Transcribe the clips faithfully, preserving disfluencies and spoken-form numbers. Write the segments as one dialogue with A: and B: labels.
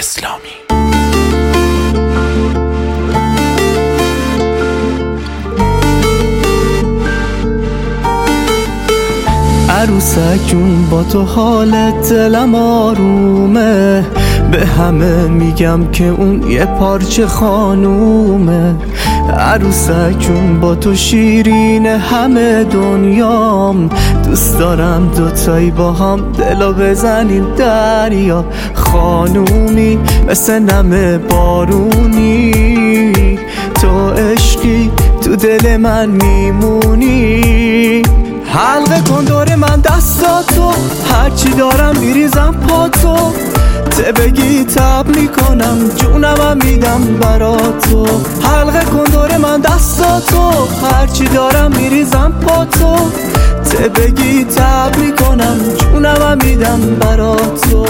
A: اسلامی.
B: عروسکون با تو حالت دلم آرومه، به همه میگم که اون یه پارچه خانومه. عروسکون با تو شیرین همه دنیام، دوست دارم دوتایی با هم دلو بزنیم دریا. خانومی مثل نم بارونی، تو عشقی تو دل من میمونی. حلقه کن دور من دستاتو، هرچی دارم میریزم پاتو. ته بگی تب میکنم جونمم میدم براتو. حلقه کن دور من دستاتو، هرچی دارم میریزم پاتو. ته بگی تب میکنم جونمم میدم براتو.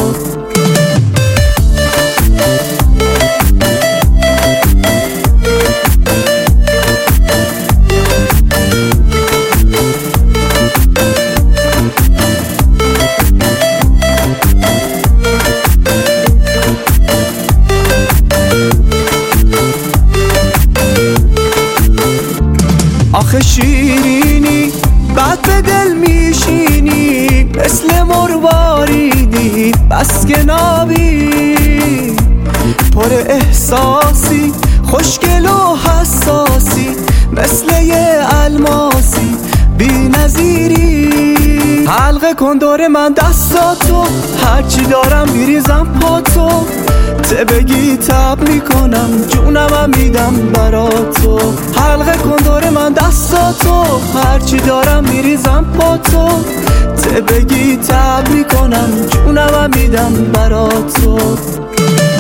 B: آخه شیرینی بعد به دل میشینی، مثل مرواریدی بس که نابی. پر احساسی خوشگل و حساسی، مثل یه الماسی بی نظیری. حلقه کن دور من دستاتو، هرچی دارم میریزم پاتو. ته بگی تب میکنم جونمم میدم براتو. حلقه کن دور من دستاتو، هرچی دارم میریزم پاتو. ته بگی تب میکنم جونمم میدم براتو.